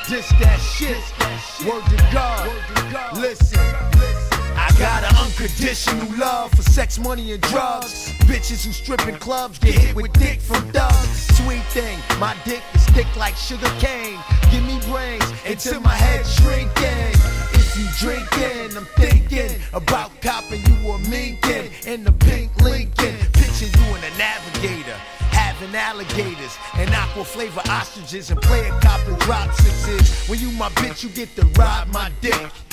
This that shit, word to God. Listen, I got an unconditional love for sex, money, and drugs. Bitches who strip in clubs get hit with dick from thugs. Sweet thing, my dick is thick like sugar cane. Give me brains until my head shrinking. If you drinking, I'm thinking about copping you a minkin in the pink Lincoln. Picture you in a Navigator, having alligators and aqua flavor ostriches and player cop and drop sixes. When you my bitch, you get to ride my dick.